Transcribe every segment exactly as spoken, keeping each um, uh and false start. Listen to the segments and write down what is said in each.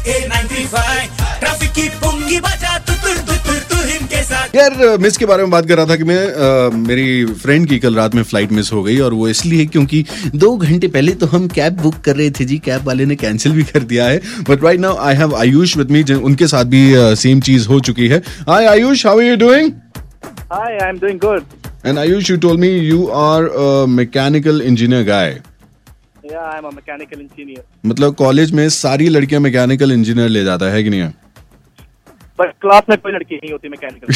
Traffic की पुंगी बजा तु तुर तु तुर तु इनके साथ। यार मिस के बारे में बात कर रहा था कि मैं आ, मेरी फ्रेंड की कल रात में फ्लाइट मिस हो गई, और वो इसलिए क्योंकि दो घंटे पहले तो हम कैब बुक कर रहे थे जी, कैब वाले ने कैंसिल भी कर दिया है। But right now I have Ayush with me, उनके साथ भी सेम uh, चीज हो चुकी है। Hi Ayush, how are you doing? Hi, I am doing good. And Ayush, you told me you are a mechanical engineer guy. Yeah I am a mechanical engineer. मतलब college में सारी लड़कियां मैकेनिकल इंजीनियर ले जाता है कि नहीं? पर क्लास में कोई लड़की नहीं होती मैकेनिकल।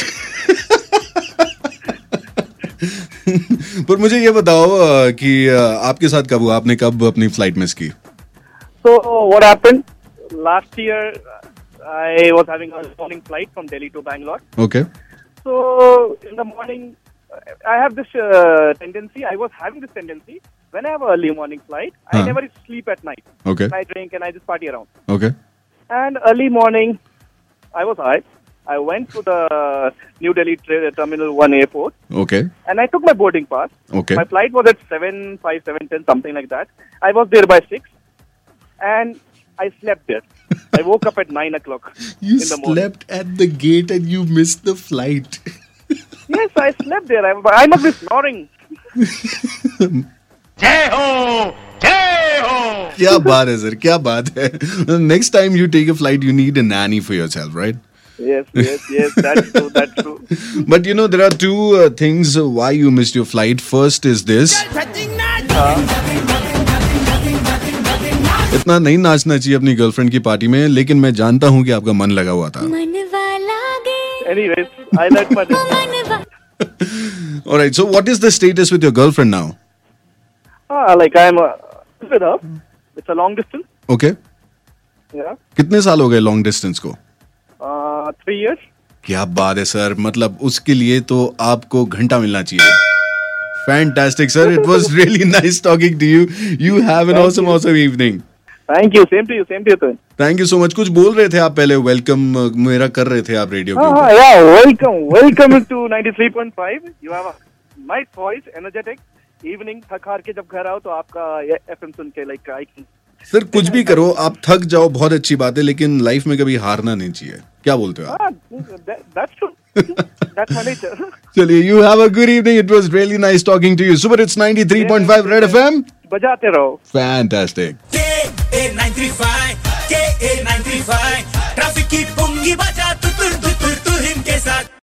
पर मुझे ये बताओ कि आपके साथ कब हुआ, आपने कब अपनी फ्लाइट मिस की? So what happened? Last year I was having a morning flight from Delhi to Bangalore. Okay. So in the morning I have this uh, tendency, I was having this tendency when I have an early morning flight, I Huh. never sleep at night. Okay. I drink and I just party around. Okay. And early morning I was high. I went to the New Delhi tra- Terminal one airport. Okay. And I took my boarding pass. Okay. My flight was at seven five, seven ten, something like that. I was there by six. And I slept there. I woke up at nine o'clock You in the morning. slept at the gate and you missed the flight. Yes, I slept there. I, I must be snoring. जय हो जय हो। क्या बात है sir, क्या बात है। Next time you take a flight, you need a nanny for yourself, right? Yes, yes, yes. That's true. That's true. But you know, there are two uh, things why you missed your flight. First is this. इतना नहीं नाचना चाहिए अपनी girlfriend की party में, लेकिन मैं जानता हूँ कि आपका मन लगा हुआ था। Anyways, I like my day. Alright, so what is the status with your girlfriend now? Ah, like I'm uh, with her. It's a long distance. Okay. Yeah. कितने साल हो गए लॉन्ग डिस्टेंस को? Uh, three years. क्या बात है sir, मतलब उसके लिए तो आपको घंटा मिलना चाहिए। Fantastic, sir. It was really nice talking to you. You have an Thank awesome, you. awesome evening. Thank you. Same to you. Same to you. Thank you so much. कुछ बोल रहे थे आप पहले, वेलकम मेरा कर रहे थे आप रेडियो के Ah, ऊपर। yeah. Welcome. Welcome to ninety-three point five. You have a nice voice, energetic. Evening थक हार के जब घर आओ तो आपका ये एफएम सुन के लाइक आई कैन। सर कुछ भी करो, आप थक जाओ बहुत अच्छी बात है, लेकिन लाइफ में कभी हारना नहीं चाहिए। क्या बोलते हो आप? Ah, that, that's true. That's my nature. चलिए, you have a good evening. It was really nice talking to you. Super Hits ninety-three point five Red F M. बजाते रहो। Fantastic. के ए नाइंटी फाइव के ए नाइंटी फाइव ट्रैफिक की पुंगी बजा तु तुर तु तुर तु इनके साथ।